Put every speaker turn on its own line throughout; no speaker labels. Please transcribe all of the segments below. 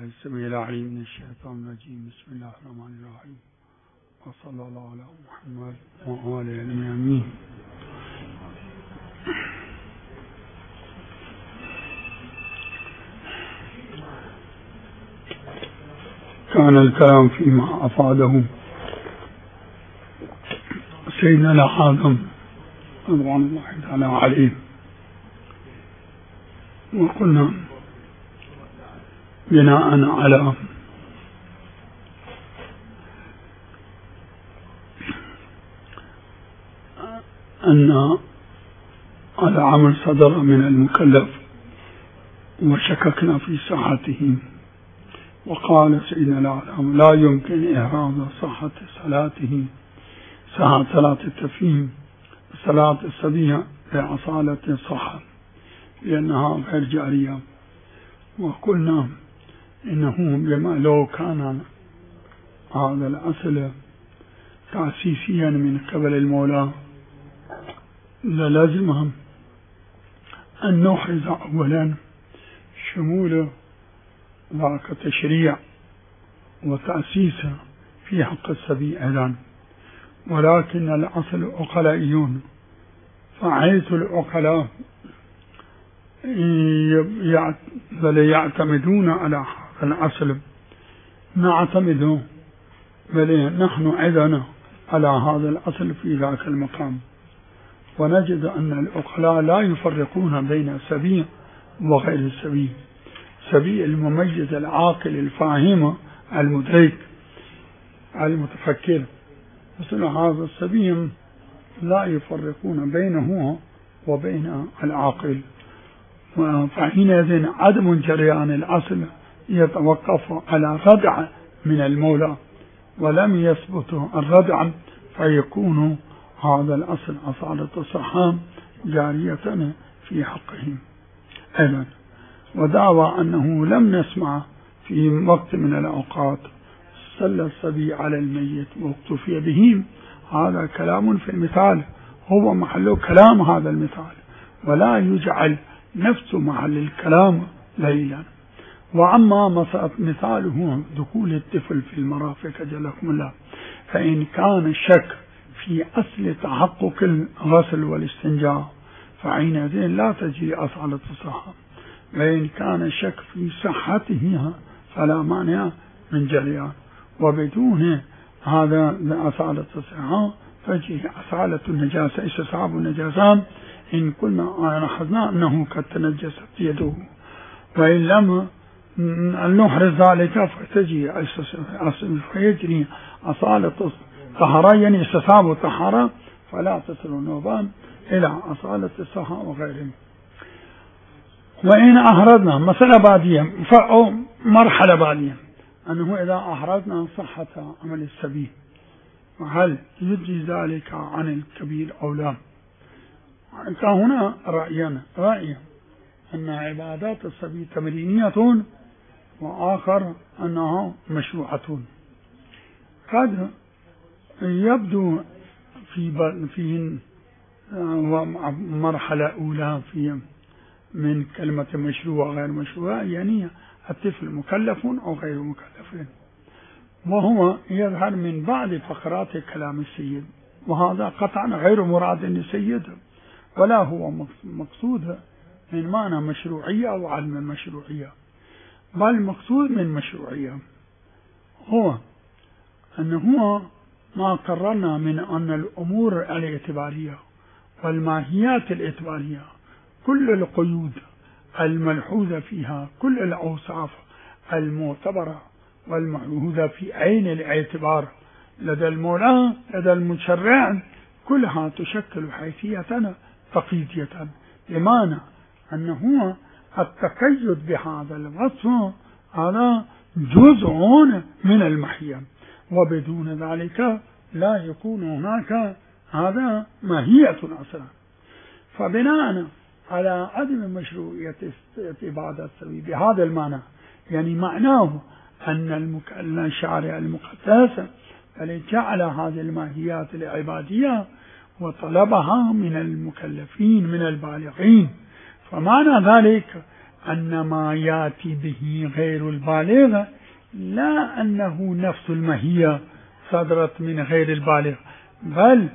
السميع العليم من الشيطان الرجيم. بسم الله الرحمن الرحيم، وصلى الله على محمد وآله الأمين. كان الكلام فيما أفاده سيدنا الأعظم رضوان الله تعالى عليه، وقلنا بناء على أن العمل صدر من المكلف وشككنا في صحته، وقال سيدنا الأعظم: لا يمكن إعراض صحة صلاته، صلاة التفهيم، صلاة الصبية لأصالة الصحة لأنها غير جارية. وقلنا إنه بما لو كان هذا الأصل تأسيسيا من قبل المولى للازمهم أن نحرز أولا شمول ذاك تشريع وتأسيس في حق الصبي أيضا، ولكن الأصل عقلائيون، فحيث العقلاء بل يعتمدون على هذا الأصل نعتمد بل نحن أيضا على هذا الأصل في ذاك المقام، ونجد أن العقلاء لا يفرقون بين السبي وغير السبي. السبي المميز العاقل الفاهم المدرك المتفكر، مثل هذا السبي لا يفرقون بينه وبين العاقل، فحينئذ عدم جريان الأصل يتوقف على ردع من المولى، ولم يثبت الردع فيكون هذا الأصل أصالة الصحة جارية في حقهم أيضا. ودعوى أنه لم نسمع في وقت من الأوقات صلى الصبي على الميت واكتفي به، هذا كلام في المثال هو محل كلام هذا المثال، ولا يجعل نفس محل الكلام ليلا. وأما مثاله دخول الطفل في المرافق جلكم الله، فإن كان الشك في أصل تحقق الغسل والاستنجاء فحينئذ لا تجري أصالة الصحة، وإن كان الشك في صحتها فلا مانع من جريان، وبدون هذا أصالة الصحة تجري أصالة النجاسة، استصحاب النجاسة إن كنا لاحظنا أنه قد تنجست يده، وإن لم نحرز ذلك فيجري أصالة الطهارة، يعني استصحاب الطهارة، فلا تصل النوبان إلى أصالة الصحة وغيره. وإن أحرزنا مسألة بعدية أو مرحلة بعدية، أنه إذا أحرزنا صحة عمل السبيل هل يجري ذلك عن الكبير أو لا؟ فهنا رأي أن عبادات السبيل تمرينية، وآخر أنها مشروعة. قد يبدو في مرحلة أولى في من كلمة مشروع غير مشروع، يعني الطفل مكلف أو غير مكلف، وهو يظهر من بعض فقرات كلام السيد، وهذا قطعا غير مراد للسيد، ولا هو مقصود من معنى مشروعية أو علم المشروعية، بل المقصود من مشروعية هو أنه ما قررنا من أن الأمور الاعتبارية والماهيات الاعتبارية كل القيود الملحوظة فيها، كل الأوصاف المعتبرة والملحوظة في عين الاعتبار لدى المولى لدى المشرع، كلها تشكل حيثية تقييدية، بمعنى أنه التقيد بهذا الوصف هذا جزء من المحية، وبدون ذلك لا يكون هناك هذا ماهية أصلا. فبناء على عدم مشروعية عبادة السبيل بهذا المعنى، يعني معناه أن الشارع المقدس جعل هذه الماهيات العبادية وطلبها من المكلفين من البالغين، فمعنى ذلك أن ما يأتي به غير البالغ لا أنه نفس المهية صدرت من غير البالغ، بل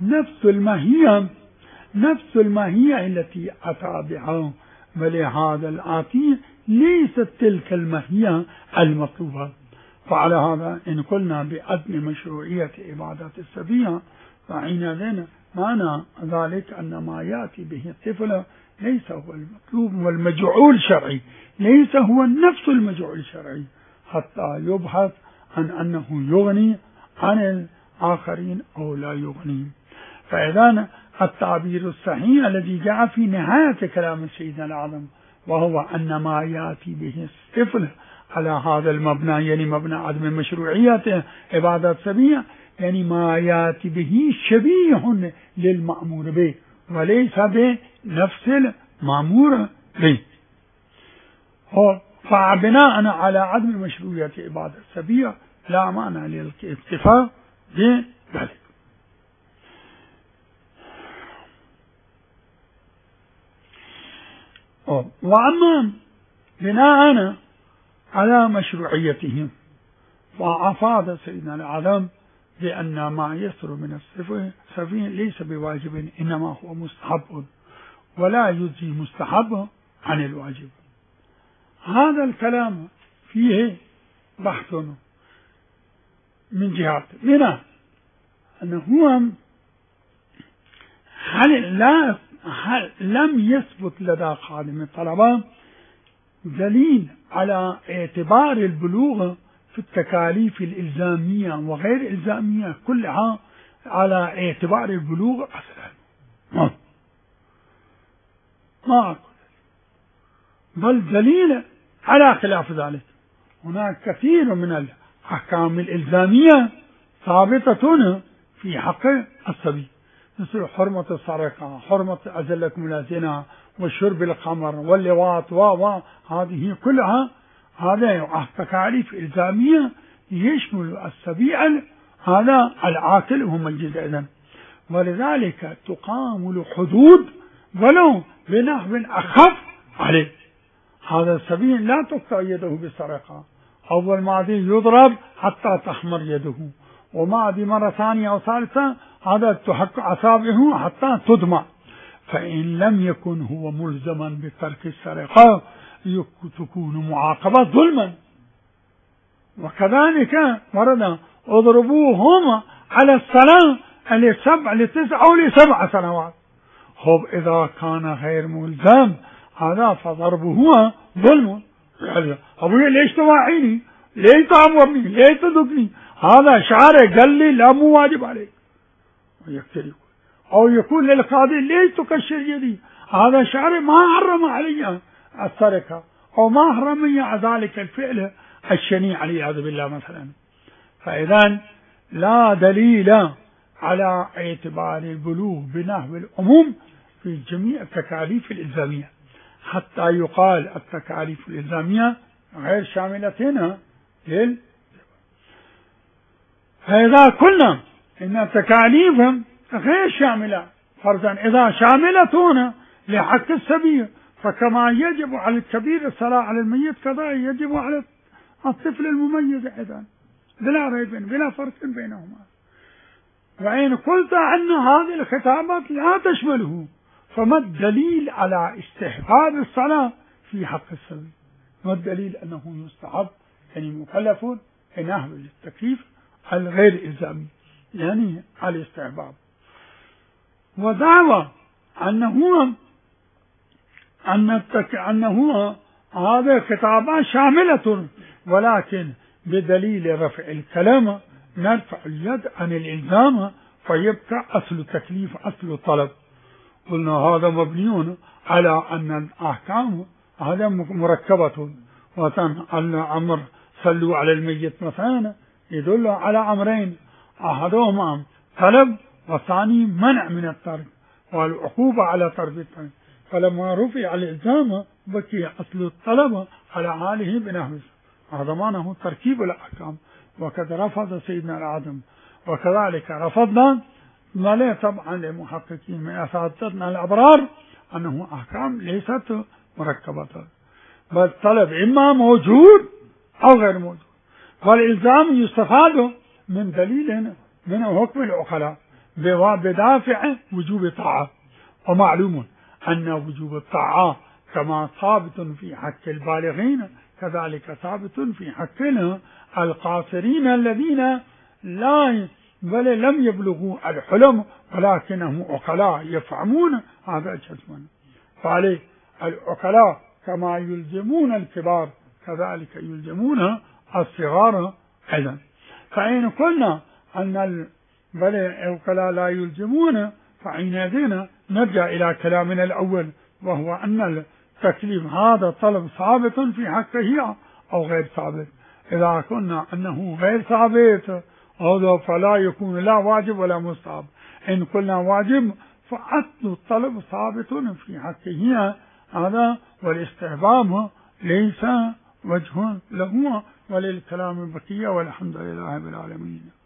نفس المهية التي أتى بها، بل هذا الآتي ليست تلك المهية المطلوبة. فعلى هذا إن قلنا بعدم مشروعية عبادات السبية فحينئذ معنى ذلك أن ما يأتي به الطفل ليس هو المطلوب والمجعول شرعي، ليس هو نفس المجعول الشرعي، حتى يبحث عن أنه يغني عن الآخرين أو لا يغني. فإذا التعبير الصحيح الذي جاء في نهاية كلام سيدنا الأعظم وهو أن ما يأتي به الطفل على هذا المبنى، يعني مبنى عدم مشروعية عبادات سبية، يعني ما يأتي به شبيه للمأمور به وليس بنفس المأمور به. فبناء على عدم مشروعية عبادات سبية لا معنى للاكتفاء بذلك. وأما بناء على مشروعيتهم فأفاد سيدنا الأعظم بأن ما يصدر من السفيه ليس بواجب، إنما هو مستحب ولا يجزي مستحب عن الواجب. هذا الكلام فيه بحث من جهات، منها أنه هل لم يثبت لدى خادم الطلبة دليل على اعتبار البلوغ في التكاليف الإلزامية وغير الإلزامية كلها على اعتبار البلوغ أصلا؟ ما أقول، بل دليل على خلاف ذلك. هناك كثير من الأحكام الإلزامية ثابتة في حق الصبي، مثل حرمة السرقة، حرمة أزلكم الزنا، والشرب الخمر واللواط هذه كلها هذا تكاليف إلزامية يشمل السبيع هذا العاقل ومجد إذن، ولذلك تقام الحدود ولو بنحو أخف عليه. هذا السبيع لا تقطع يده بالسرقة، أول ما يضرب حتى تحمر يده، وما مرة ثانية أو ثالثة هذا تحك أصابعه حتى تدمع. فإن لم يكن هو ملزما بترك السرقة تكون معاقبة ظلما. وكذلك ورد اضربوهم على الصلاة ل9 أو ل7 سنوات. إذا كان غير ملزم هذا فضربه هو ظلم. أبوي ليش تواعيني؟ ليش تعبرني؟ ليش تدقني؟ هذا شعره قال لي لا مو واجب عليك ويقتل. أو يقول للقاضي ليش تكشر يدي؟ هذا شعره ما حرم علي السرقة أو ما حرم ذلك الفعل الشنيع والعياذ بالله مثلا. فإذا لا دليل على اعتبار البلوغ بنحو العموم في جميع التكاليف الإلزامية، حتى يقال التكاليف الإلزامية غير شاملة لل. فإذا قلنا إن التكاليف غير شاملة، فرضا إذا شاملة لحق السبيل فكما يجب على الكبير الصلاة على الميت كذا يجب على الطفل المميز أيضا بلا ريب بلا فرق بينهما. وإن قلت أن هذه الخطابات لا تشمله فما الدليل على استحباب الصلاة في حق السبيل؟ ما الدليل أنه يستحب يعني مكلف نحو التكليف الغير إلزامي يعني على الاستحباب؟ ودعوى أنه هذه الخطابات شاملة ولكن بدليل رفع الكلام نرفع اليد عن الإلزام فيبقى أصل التكليف أصل الطلب. قلنا هذا مبني على أن الأحكام هذا مركبة، وتم الأمر صلوا على الميت مثلا يدل على أمرين، أحدهما طلب والثاني منع من الترك والعقوبة على ترك الترك. فلما رفع الإلزام بقي أصل الطلب على حاله بنحو هذا معناه تركيب الأحكام. وقد رفض سيدنا الأعظم وكذلك رفضنا ما لا طبعا للمحققين من أساتذتنا الأبرار أنه أحكام ليست مركبة. بل الطلب إما موجود أو غير موجود. والإلزام يستفاد من دليل من حكم العقلاء بدافع وجوب الطاعة. ومعلوم أن وجوب الطاعة كما ثابت في حق البالغين كذلك ثابت في حقنا القاصرين الذين بل لم يبلغوا الحلم ولكنهم عقلاء يفهمون هذا جسما. فعليه العقلاء كما يلزمون الكبار كذلك يلزمون الصغار أيضا. فإن قلنا أن العقلاء لا يلزمون فحينئذ نرجع إلى كلامنا الأول، وهو أن التكليف هذا طلب ثابت في حقه أو غير ثابت. إذا قلنا أنه غير ثابت هذا فلا يكون لا واجب ولا مستحب. إن قلنا واجب فأصل الطلب ثابت في حقه هذا، والاستحباب ليس وجه له. وللكلام بقية، والحمد لله رب العالمين.